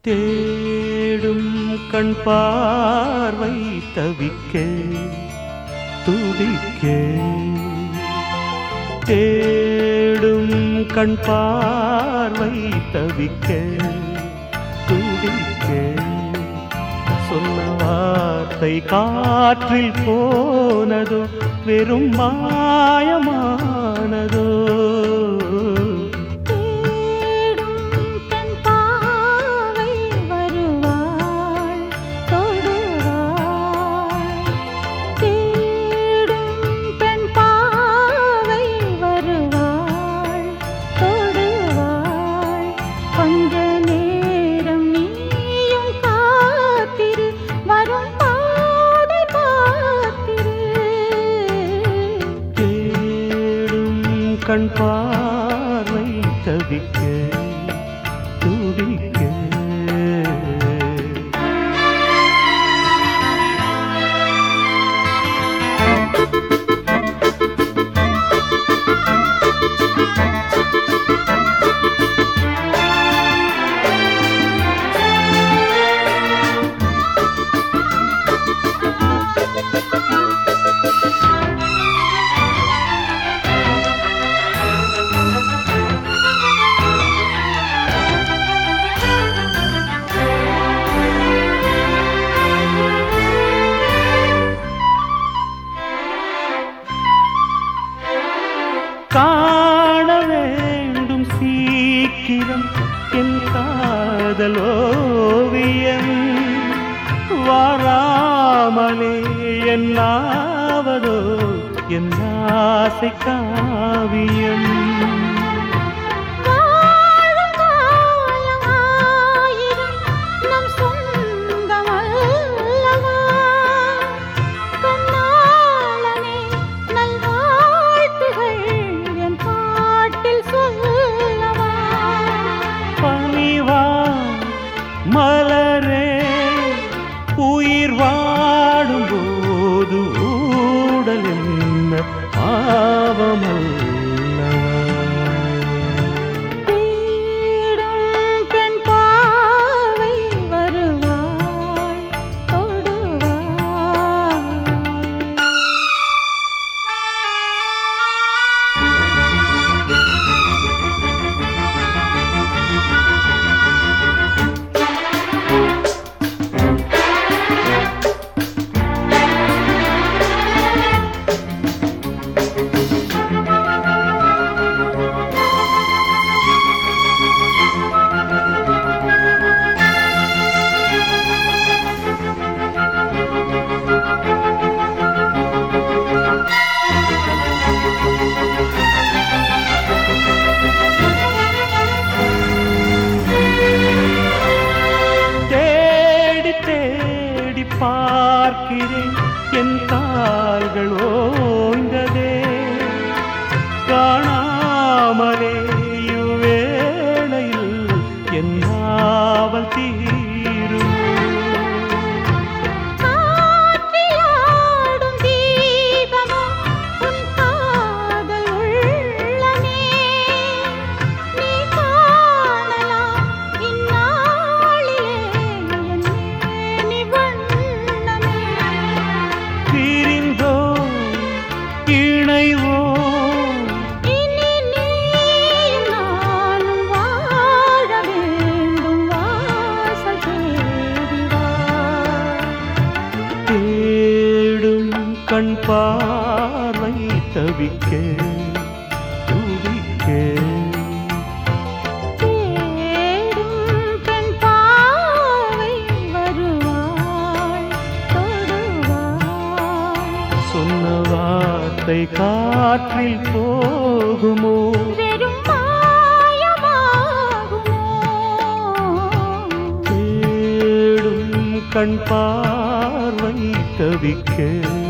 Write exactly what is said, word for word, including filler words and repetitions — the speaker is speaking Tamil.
தேடும் கண் பார்வை தவிக்க துடிக்க தேடும் கண் பார்வை தவிக்க துடிக்க சொன்ன வார்த்தை காற்றில் போனதோ வெறும் மாயமானதோ கண் பார்வை தவிக்க துடிக்க காண வேண்டும் சீக்கிரம் என் காதல் ஓவியம் வாராமலே என்னாவதோ என் ஆசை காவியம் மலரே உயிர் வாடும் போது ஊடல் என்ன பாவமல்லவா பெண் பாவை வருவாய் பார்க்கிறேன் என் கால்கள் ஓய்ந்ததே காணாமலே இவ்வேளையில் என் நாவல் தீரும் கண் பார்வை தவிக்க துடிக்க கண் பார்வை வருவாய் தொடுவாய் சொன்ன வார்த்தை காற்றில் போகுமோ வெறும் மாயமாகுமோ தேடும் கண் பார்வை தவிக்க